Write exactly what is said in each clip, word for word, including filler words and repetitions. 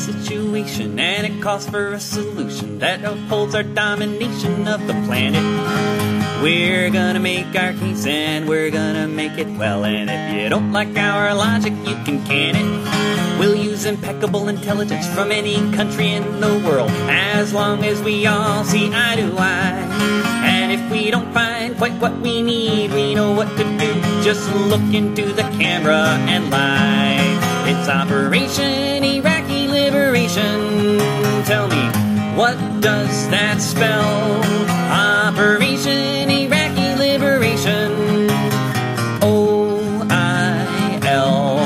situation, and it calls for a solution that upholds our domination of the planet. We're gonna make our case and we're gonna make it well, and if you don't like our logic, you can can it. We'll use impeccable intelligence from any country in the world, as long as we all see eye to eye. And if we don't find quite what we need, we know what to do. Just look into the camera and lie. It's Operation Iraqi Liberation. Tell me, what does that spell? Operation Iraqi Liberation. O I L.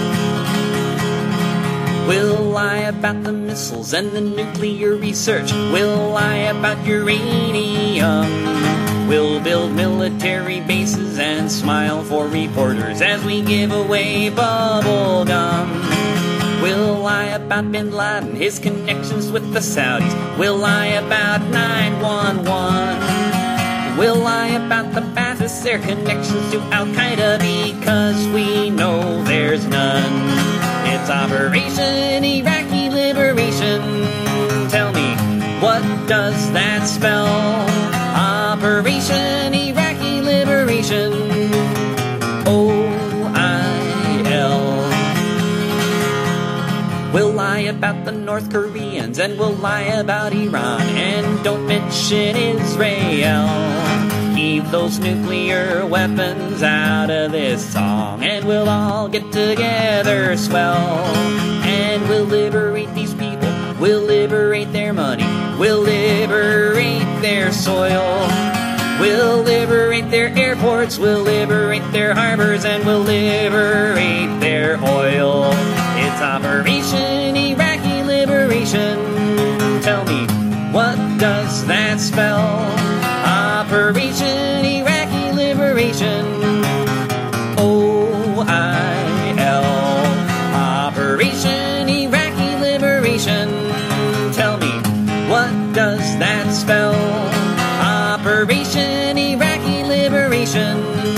We'll lie about the missiles and the nuclear research. We'll lie about uranium. We'll build military bases and smile for reporters as we give away bubble gum. We'll lie about Bin Laden, his connections with the Saudis. We'll lie about nine one one. We'll lie about the Ba'athists, their connections to Al-Qaeda, because we know there's none. It's Operation Iraqi Liberation. Tell me, what does that spell? Operation Iraqi Liberation. O I L. We'll lie about the North Koreans, and we'll lie about Iran, and don't mention Israel. Keep those nuclear weapons out of this song, and we'll all get together swell. And we'll liberate these people, we'll liberate their money, we'll liberate their soil. We'll liberate their airports, we'll liberate their harbors, and we'll liberate their oil. It's Operation Iraqi Liberation. Tell me, what does that spell? Operation Iraqi Liberation. O I L. Operation Iraqi Liberation. Tell me, what does that spell? Operation Iraqi Liberation.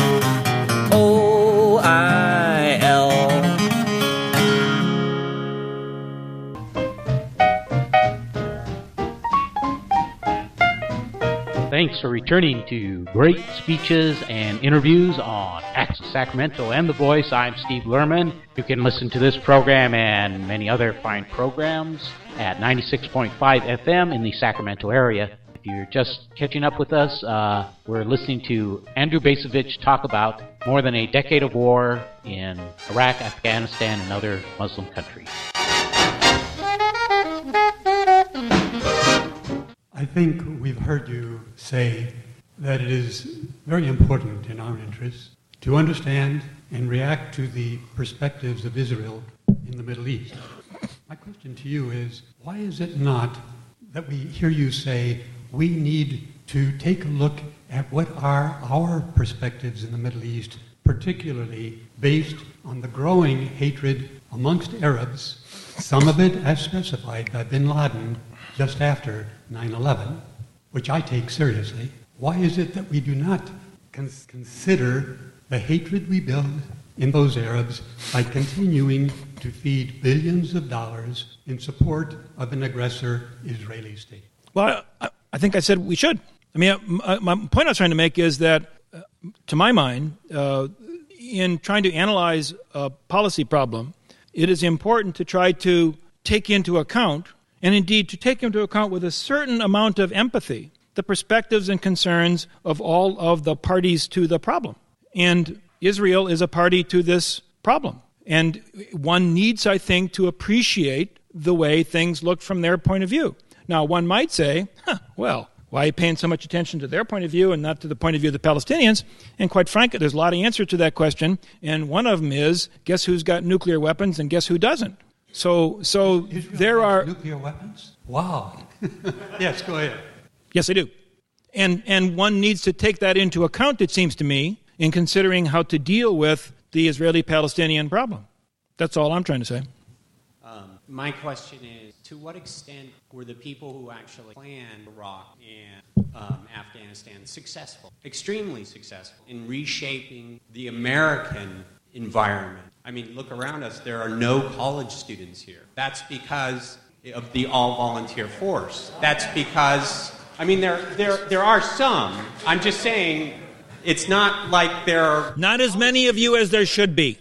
O I L. Thanks for returning to Great Speeches and Interviews on Access Sacramento and The Voice. I'm Steve Lerman. You can listen to this program and many other fine programs at ninety-six point five F M in the Sacramento area. If you're just catching up with us, uh, we're listening to Andrew Bacevich talk about more than a decade of war in Iraq, Afghanistan, and other Muslim countries. I think we've heard you say that it is very important in our interests to understand and react to the perspectives of Israel in the Middle East. My question to you is, why is it not that we hear you say we need to take a look at what are our perspectives in the Middle East, particularly based on the growing hatred amongst Arabs, some of it as specified by Bin Laden just after nine eleven, which I take seriously. Why is it that we do not cons- consider the hatred we build in those Arabs by continuing to feed billions of dollars in support of an aggressor Israeli state? Well, I, I think I said we should. I mean, my, my point I was trying to make is that, uh, to my mind, uh, in trying to analyze a policy problem, it is important to try to take into account, and indeed to take into account with a certain amount of empathy, the perspectives and concerns of all of the parties to the problem. And Israel is a party to this problem. And one needs, I think, to appreciate the way things look from their point of view. Now, one might say, huh, well, why are you paying so much attention to their point of view and not to the point of view of the Palestinians? And quite frankly, there's a lot of answers to that question. And one of them is, guess who's got nuclear weapons and guess who doesn't? So, so Israel there has are nuclear weapons? Wow. Yes, go ahead. Yes, I do. And and one needs to take that into account, it seems to me, in considering how to deal with the Israeli-Palestinian problem. That's all I'm trying to say. Um, my question is, to what extent were the people who actually planned Iraq and um, Afghanistan successful, extremely successful, in reshaping the American environment I mean, look around us. There are no college students here. That's because of the all-volunteer force. That's because, I mean, there there there are some. I'm just saying, it's not like there are... Not as many of you as there should be.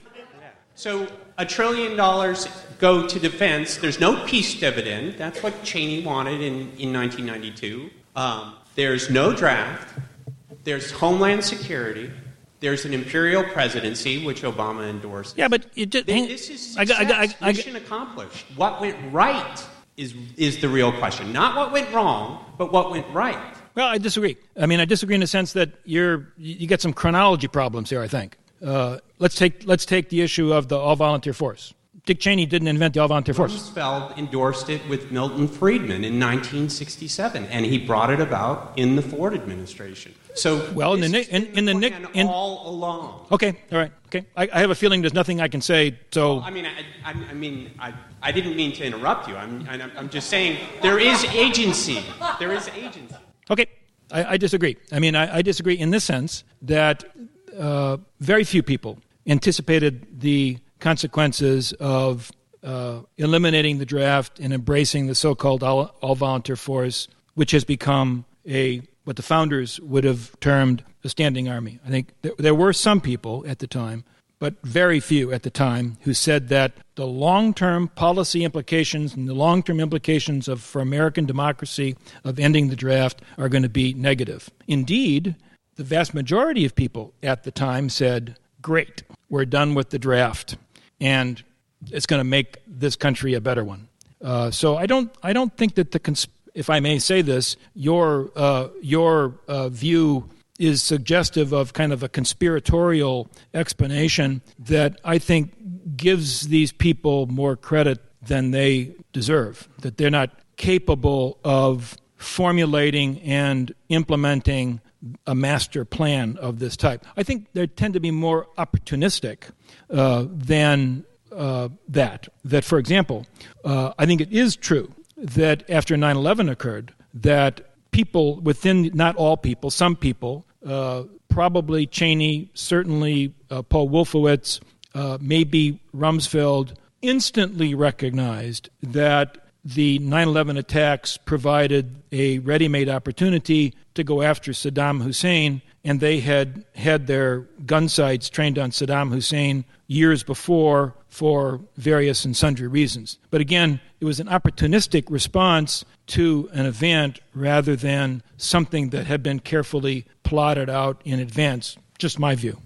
So a trillion dollars go to defense. There's no peace dividend. That's what Cheney wanted in, in nineteen ninety-two. Um, there's no draft. There's Homeland Security. There's an imperial presidency, which Obama endorsed. Yeah, but it just, Th- this is success. I, I, I, I, Mission accomplished. What went right is is the real question. Not what went wrong, but what went right. Well, I disagree. I mean, I disagree in the sense that you're you get some chronology problems here, I think. Uh, let's take let's take the issue of the all-volunteer force. Dick Cheney didn't invent the all-volunteer force. Rumsfeld endorsed it with Milton Friedman in nineteen sixty-seven, and he brought it about in the Ford administration. So, well, in the in, in the Nick in all along. Okay, all right, okay. I, I have a feeling there's nothing I can say. So, well, I mean, I, I, I mean, I, I didn't mean to interrupt you. I'm, I'm, I'm just saying there is agency. There is agency. Okay, I, I disagree. I mean, I, I disagree in this sense that uh, very few people anticipated the consequences of uh, eliminating the draft and embracing the so-called all, all-volunteer force, which has become a what the founders would have termed a standing army. I think there, there were some people at the time, but very few at the time, who said that the long-term policy implications and the long-term implications of for American democracy of ending the draft are going to be negative. Indeed, the vast majority of people at the time said, great, we're done with the draft, and it's going to make this country a better one. Uh, so I don't, I don't think that the, cons- if I may say this, your uh, your uh, view is suggestive of kind of a conspiratorial explanation that I think gives these people more credit than they deserve. That they're not capable of formulating and implementing a master plan of this type. I think they tend to be more opportunistic uh, than uh, that. That, for example, uh, I think it is true that after nine eleven occurred, that people within, not all people, some people, uh, probably Cheney, certainly uh, Paul Wolfowitz, uh, maybe Rumsfeld, instantly recognized that the nine eleven attacks provided a ready-made opportunity to go after Saddam Hussein, and they had had their gun sights trained on Saddam Hussein years before for various and sundry reasons. But again, it was an opportunistic response to an event rather than something that had been carefully plotted out in advance. Just my view.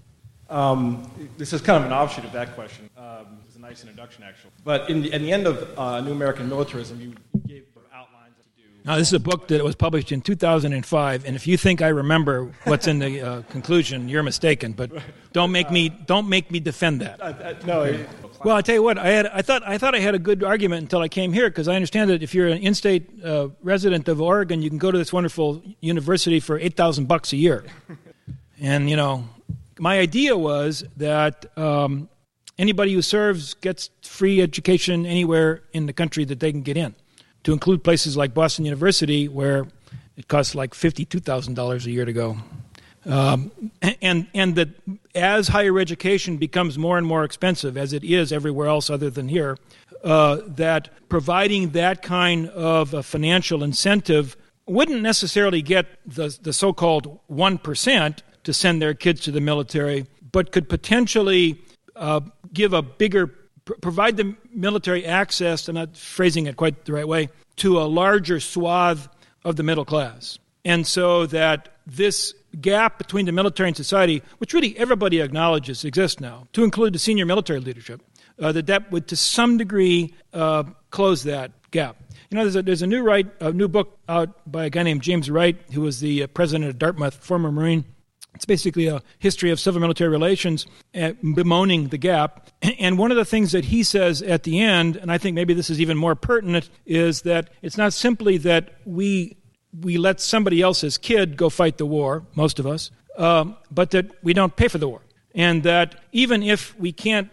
Um, this is kind of an offshoot of that question. Um, it was a nice introduction, actually. But in the, in the end of uh, New American Militarism, you gave outlines to do... Now, this is a book that was published in two thousand five, and if you think I remember what's in the uh, conclusion, you're mistaken. But don't make me don't make me defend that. Uh, uh, no. Okay. Well, I tell you what, I had I thought I thought I had a good argument until I came here, because I understand that if you're an in-state uh, resident of Oregon, you can go to this wonderful university for eight thousand bucks a year, and you know. My idea was that um, anybody who serves gets free education anywhere in the country that they can get in, to include places like Boston University, where it costs like fifty-two thousand dollars a year to go. Um, and and that as higher education becomes more and more expensive, as it is everywhere else other than here, uh, that providing that kind of a financial incentive wouldn't necessarily get the, the so-called one percent to send their kids to the military, but could potentially uh, give a bigger, pr- provide the military access, I'm not phrasing it quite the right way, to a larger swath of the middle class. And so that this gap between the military and society, which really everybody acknowledges exists now, to include the senior military leadership, uh, that that would to some degree uh, close that gap. You know, there's a, there's a new, Wright, a new book out by a guy named James Wright, who was the uh, president of Dartmouth, former Marine. It's basically a history of civil-military relations, uh, bemoaning the gap. And one of the things that he says at the end, and I think maybe this is even more pertinent, is that it's not simply that we we let somebody else's kid go fight the war, most of us, um, but that we don't pay for the war. And that even if we can't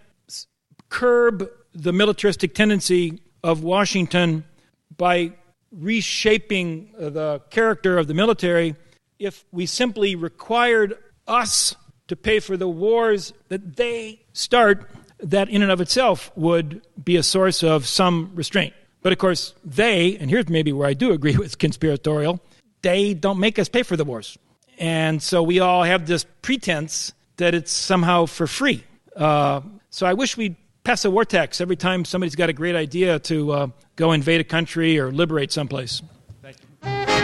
curb the militaristic tendency of Washington by reshaping the character of the military, if we simply required us to pay for the wars that they start, that in and of itself would be a source of some restraint. But of course, they, and here's maybe where I do agree with conspiratorial, they don't make us pay for the wars. And so we all have this pretense that it's somehow for free. Uh, so I wish we'd pass a war tax every time somebody's got a great idea to uh, go invade a country or liberate someplace. Thank you.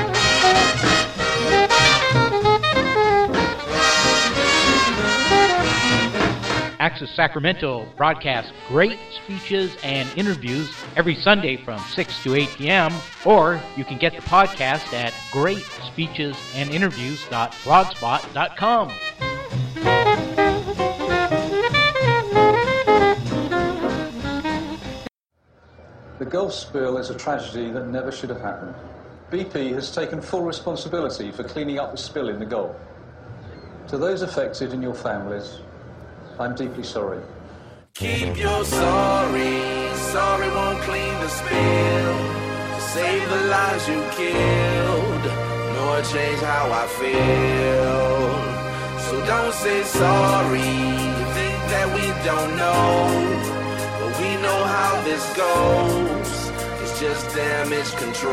Access Sacramento broadcasts great speeches and interviews every Sunday from six to eight p.m. Or you can get the podcast at great speeches and interviews dot blogspot dot com. The Gulf spill is a tragedy that never should have happened. B P has taken full responsibility for cleaning up the spill in the Gulf. To those affected and your families, I'm deeply sorry. Keep your sorry, sorry won't clean the spill. Save the lives you killed, nor change how I feel. So don't say sorry, think that we don't know. But we know how this goes, it's just damage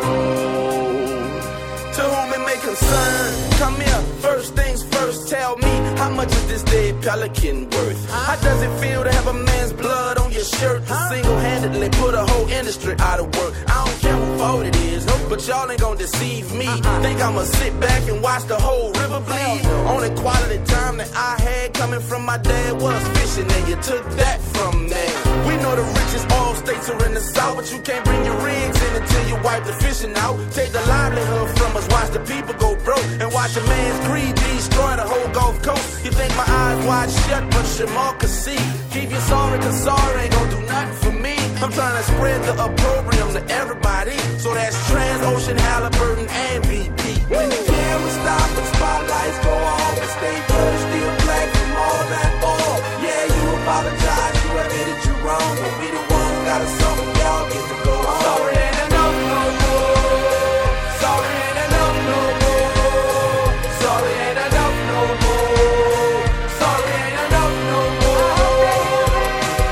control. To whom it may concern, come here, first things first, tell me, how much is this dead pelican worth? How does it feel to have a man's blood on your shirt? To single-handedly put a whole industry out of work. I don't care what fault it is, but y'all ain't gonna deceive me. Think I'ma sit back and watch the whole river bleed? Only quality time that I had coming from my dad was fishing, and you took that from me. We know the richest oil states are in the south, but you can't bring your rigs in until you wipe the fishing out. Take the livelihood from us, watch the people go broke, and watch a man's greed destroy the whole Gulf Coast. You think my eyes wide shut, but Shamal could see. Keep you sorry, cause sorry ain't gonna do nothing for me. I'm trying to spread the opprobrium to everybody, so that's Transocean, Halliburton, and B P. When the cameras stop and spotlights go off, and stay first, still black from all that oil. Yeah, you apologize, you admitted you wrong, but we the ones got us over, y'all get to go on. Sorry ain't enough no more. Sorry ain't enough no more. Sorry ain't enough no more. Sorry ain't enough no more.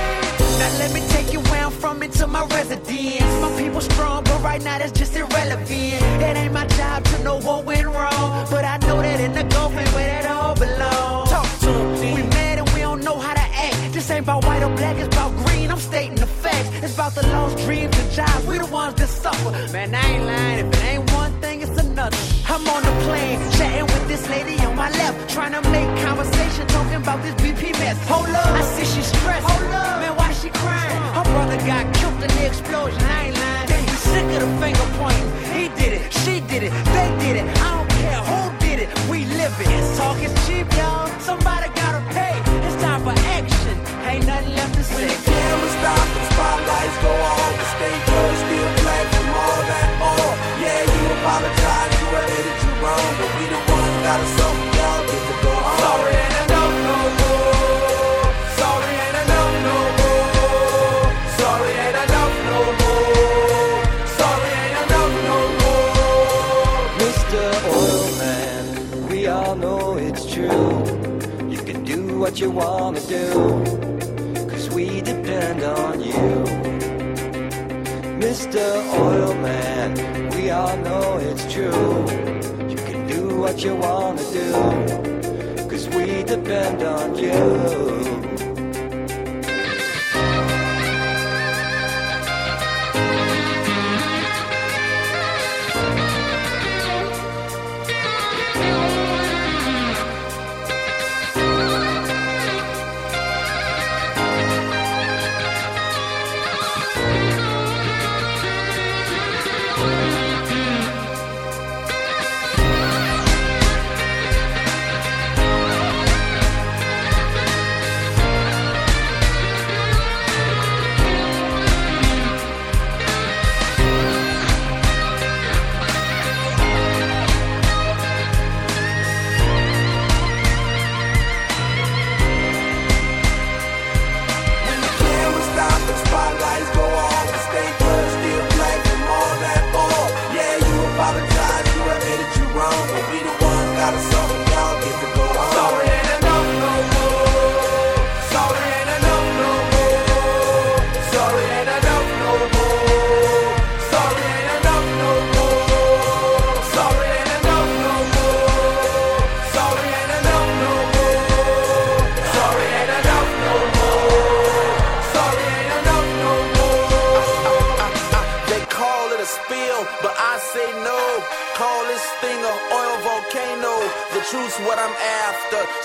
Now let me take you where I'm from into my residence. My people strong, but right now that's just irrelevant. It ain't my job to know what went wrong, but I know that in the Gulf ain't where that all belongs. Talk to them. We mad and we don't know how to act. This ain't about white or black, it's about green. I'm stating the facts. It's about the lost dreams and jobs. We the ones that suffer. Man, I ain't lying. If it ain't one thing, it's another. I'm on the plane, chatting with this lady on my left, trying to make conversation, talking about this B P mess. Hold up, I see she's stressed. Hold up, man, why she crying? Her brother got killed in the explosion. I ain't lying. They sick of the finger pointing. He did it, she did it, they did it. I don't care who did it. We live it. Talk is cheap, y'all. Somebody gotta pay. It's time for action. Ain't nothing left to say. When the cameras stop and spotlights go off, the state first, still black from all that oil. Yeah, you apologize, you admitted you wrong, but we the ones got us over, y'all get to go on. Sorry ain't enough no more. Sorry ain't enough no more. Sorry ain't enough no more. Sorry ain't enough no more. Mister Oil Man, we all know it's true. You can do what you wanna do, cause we depend on you. Mister Oil Man, we all know it's true. You can do what you wanna do, cause we depend on you.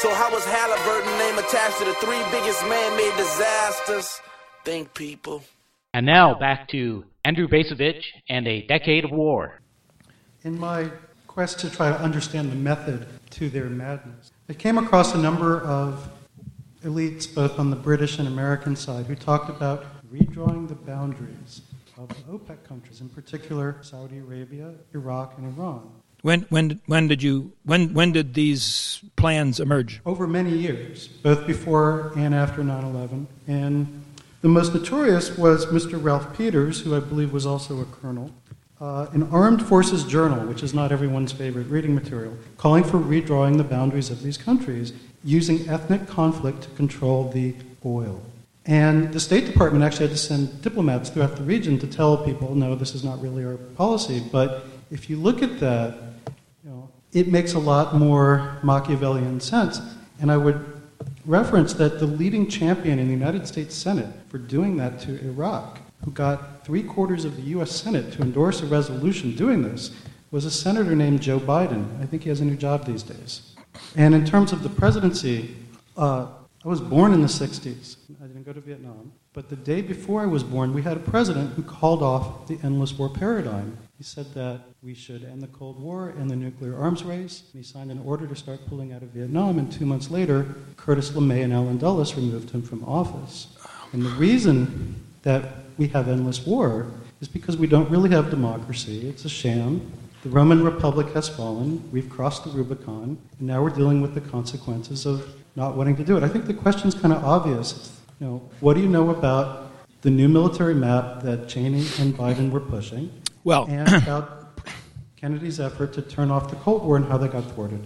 So how was Halliburton name attached to the three biggest man-made disasters? Think, people. And now back to Andrew Bacevich and A Decade of War. In my quest to try to understand the method to their madness, I came across a number of elites, both on the British and American side, who talked about redrawing the boundaries of the OPEC countries, in particular Saudi Arabia, Iraq, and Iran. When when when did you when when did these plans emerge? Over many years, both before and after nine eleven. And the most notorious was Mister Ralph Peters, who I believe was also a colonel, uh, an Armed Forces Journal, which is not everyone's favorite reading material, calling for redrawing the boundaries of these countries using ethnic conflict to control the oil. And the State Department actually had to send diplomats throughout the region to tell people, no, this is not really our policy. But if you look at that, you know, it makes a lot more Machiavellian sense. And I would reference that the leading champion in the United States Senate for doing that to Iraq, who got three quarters of the U S Senate to endorse a resolution doing this, was a senator named Joe Biden. I think he has a new job these days. And in terms of the presidency, uh, I was born in the sixties. I didn't go to Vietnam. But the day before I was born, we had a president who called off the endless war paradigm. He said that we should end the Cold War and the nuclear arms race. And he signed an order to start pulling out of Vietnam. And two months later, Curtis LeMay and Allen Dulles removed him from office. And the reason that we have endless war is because we don't really have democracy. It's a sham. The Roman Republic has fallen. We've crossed the Rubicon. And now we're dealing with the consequences of not wanting to do it. I think the question's kind of obvious. You know, what do you know about the new military map that Cheney and Biden were pushing? Well, and about Kennedy's effort to turn off the Cold War and how they got thwarted.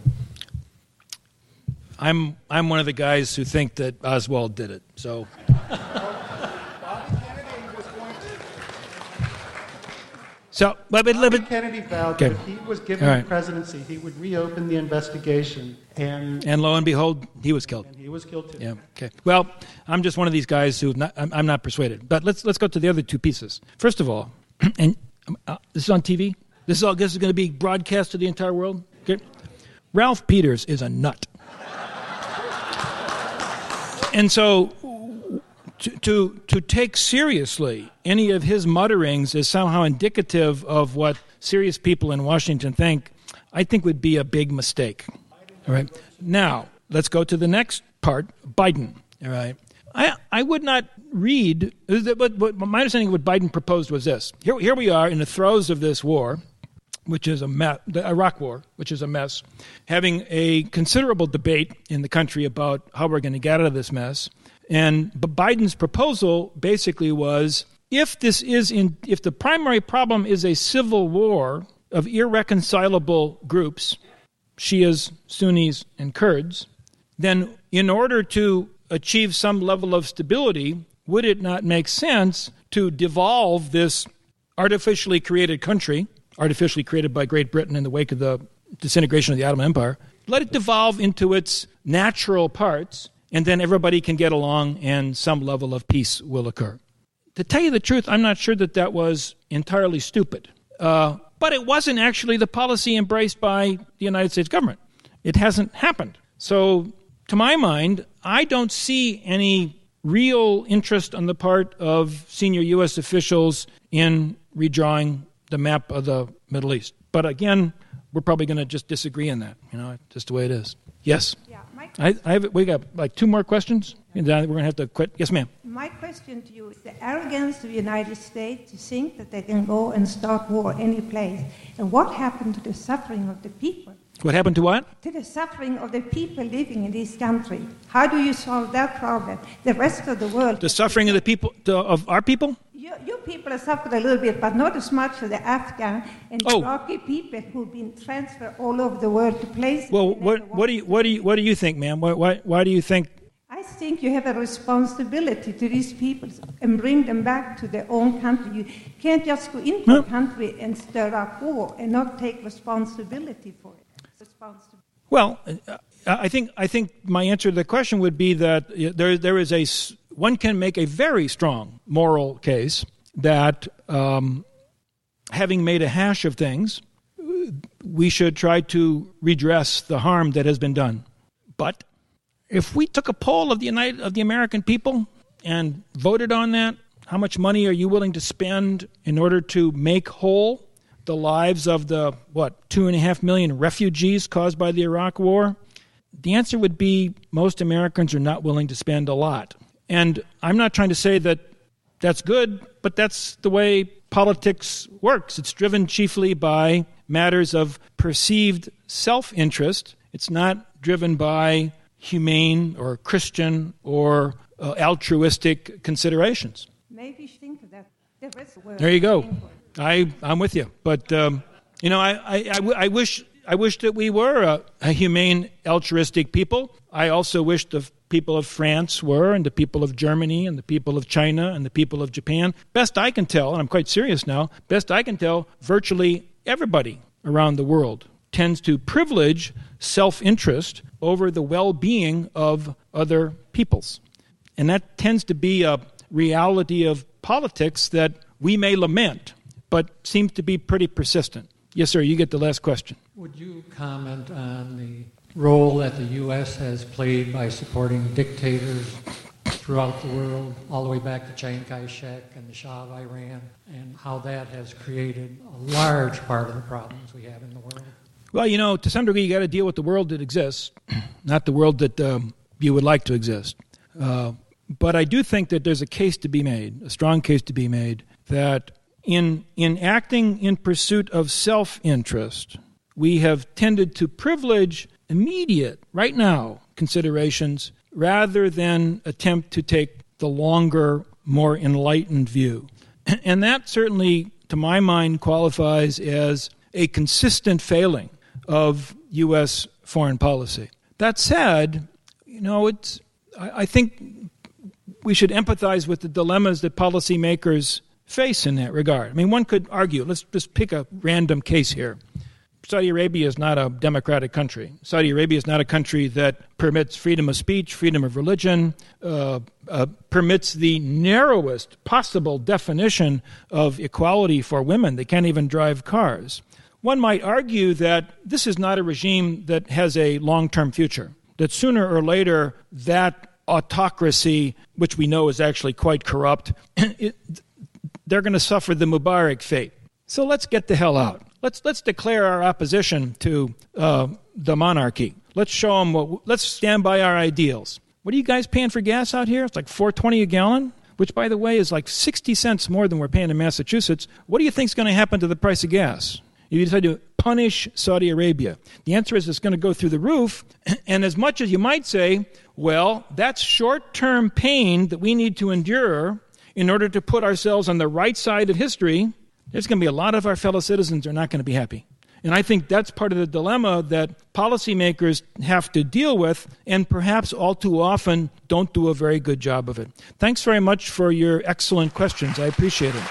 I'm I'm one of the guys who think that Oswald did it. So. So, but, but, Bobby but, Kennedy vowed okay. that if he was given Right. the presidency, he would reopen the investigation. And, and lo and behold, he was killed. And he was killed too. Yeah. Okay. Well, I'm just one of these guys who not, I'm, I'm not persuaded. But let's let's go to the other two pieces. First of all, and uh, this is on T V. This is all. This is going to be broadcast to the entire world. Okay. Ralph Peters is a nut, and so. To, to to take seriously any of his mutterings as somehow indicative of what serious people in Washington think, I think would be a big mistake. All right. Now, let's go to the next part, Biden. All right. I I would not read, but, but my understanding of what Biden proposed was this. Here, here we are in the throes of this war, which is a mess, the Iraq war, which is a mess, having a considerable debate in the country about how we're going to get out of this mess. And Biden's proposal basically was, if this is in, if the primary problem is a civil war of irreconcilable groups, Shias, Sunnis, and Kurds, then in order to achieve some level of stability, would it not make sense to devolve this artificially created country, artificially created by Great Britain in the wake of the disintegration of the Ottoman Empire, let it devolve into its natural parts, and then everybody can get along and some level of peace will occur. To tell you the truth, I'm not sure that that was entirely stupid. Uh, but it wasn't actually the policy embraced by the United States government. It hasn't happened. So, to my mind, I don't see any real interest on the part of senior U S officials in redrawing the map of the Middle East. But again, we're probably going to just disagree on that. You know, just the way it is. Yes? Yeah, my I, I have, we got like two more questions, and then we're going to have to quit. Yes, ma'am. My question to you is the arrogance of the United States to think that they can go and start war any place. And what happened to the suffering of the people? What happened to what? To the suffering of the people living in this country. How do you solve that problem? The rest of the world. The suffering of the people, the, of our people? You, you people have suffered a little bit, but not as much as the Afghan and Oh. Iraqi people who've been transferred all over the world to places. Well, they what never what do you what do you what do you think, ma'am? Why why, why do you think? I think you have a responsibility to these people and bring them back to their own country. You can't just go into No. a country and stir up war and not take responsibility for it. Responsibility. Well, uh, I think I think my answer to the question would be that uh, there there is a s- one can make a very strong moral case that um, having made a hash of things, we should try to redress the harm that has been done. But if we took a poll of the United of the American people and voted on that, how much money are you willing to spend in order to make whole the lives of the, what, two and a half million refugees caused by the Iraq War? The answer would be most Americans are not willing to spend a lot. And I'm not trying to say that that's good, but that's the way politics works. It's driven chiefly by matters of perceived self-interest. It's not driven by humane or Christian or uh, altruistic considerations. Maybe you should think of that. There, is a word there you go. I, I'm with you. But, um, you know, I, I, I, w- I wish I wish that we were a, a humane, altruistic people. I also wish the people of France were, and the people of Germany, and the people of China, and the people of Japan. Best I can tell, and I'm quite serious now, best I can tell, virtually everybody around the world tends to privilege self-interest over the well-being of other peoples. And that tends to be a reality of politics that we may lament, but seems to be pretty persistent. Yes, sir, you get the last question. Would you comment on the role that the U S has played by supporting dictators throughout the world, all the way back to Chiang Kai-shek and the Shah of Iran, and how that has created a large part of the problems we have in the world? Well, you know, to some degree, you got to deal with the world that exists, not the world that um, you would like to exist. Uh, but I do think that there's a case to be made, a strong case to be made, that in in acting in pursuit of self-interest, we have tended to privilege immediate, right now, considerations rather than attempt to take the longer, more enlightened view. And that certainly, to my mind, qualifies as a consistent failing of U S foreign policy. That said, you know, it's I, I think we should empathize with the dilemmas that policymakers face in that regard. I mean, one could argue, let's just pick a random case here. Saudi Arabia is not a democratic country. Saudi Arabia is not a country that permits freedom of speech, freedom of religion, uh, uh, permits the narrowest possible definition of equality for women. They can't even drive cars. One might argue that this is not a regime that has a long-term future, that sooner or later that autocracy, which we know is actually quite corrupt, it, they're going to suffer the Mubarak fate. So let's get the hell out. Let's let's declare our opposition to uh, the monarchy. Let's show them what. Let's stand by our ideals. What are you guys paying for gas out here? It's like four twenty a gallon, which, by the way, is like sixty cents more than we're paying in Massachusetts. What do you think is going to happen to the price of gas? You decide to punish Saudi Arabia. The answer is it's going to go through the roof. And as much as you might say, well, that's short-term pain that we need to endure in order to put ourselves on the right side of history, there's going to be a lot of our fellow citizens who are not going to be happy. And I think that's part of the dilemma that policymakers have to deal with, and perhaps all too often don't do a very good job of it. Thanks very much for your excellent questions. I appreciate it.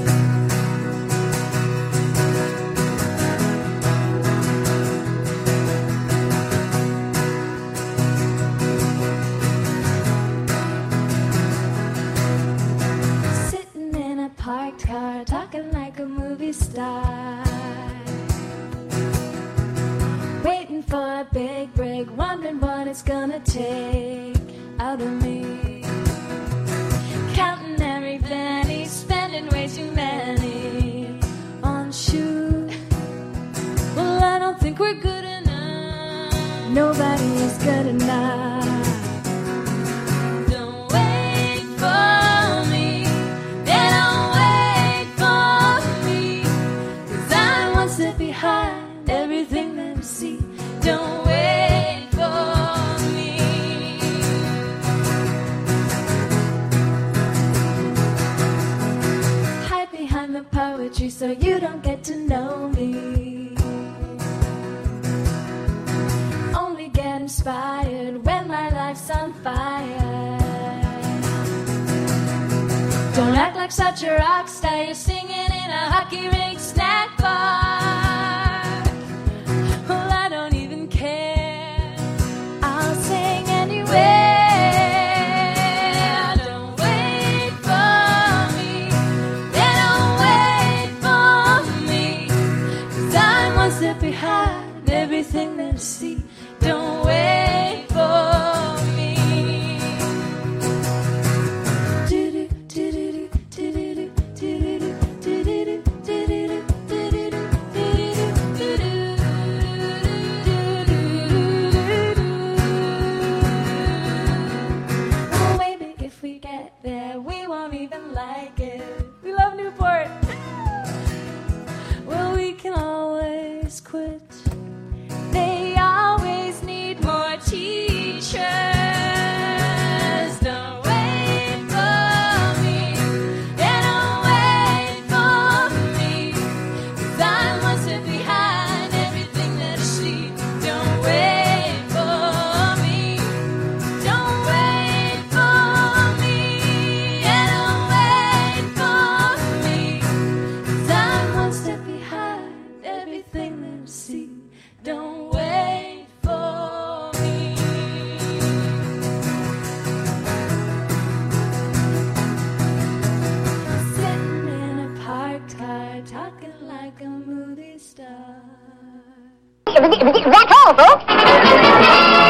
Car, talking like a movie star, waiting for a big break, wondering what it's gonna take out of me, counting every penny, spending way too many on shoes. Well, I don't think we're good enough, nobody is good enough. Don't wait for me, they don't sit behind everything that I see. Don't wait for me. Hide behind the poetry so you don't get to know me. Only get inspired when my life's on fire. Don't act like such a rock star. You're singing in a hockey rink snack bar. Well, I don't even care. I'll sing anyway. Don't wait for me. They don't wait for me. 'Cause I'm one step behind everything that I see. Don't wait for me. don't even like it. We love Newport. Well, we can always quit. They always need more teachers. Don't wait for me. Yeah, don't wait for me. 'Cause I'm one step behind everything that I see. Don't wait for me. Don't wait for me. Yeah, don't wait for me. 'Cause I'm one step behind everything that I see. Don't wait for me. Sitting in a parked car, talking like a movie star. That's all, folks.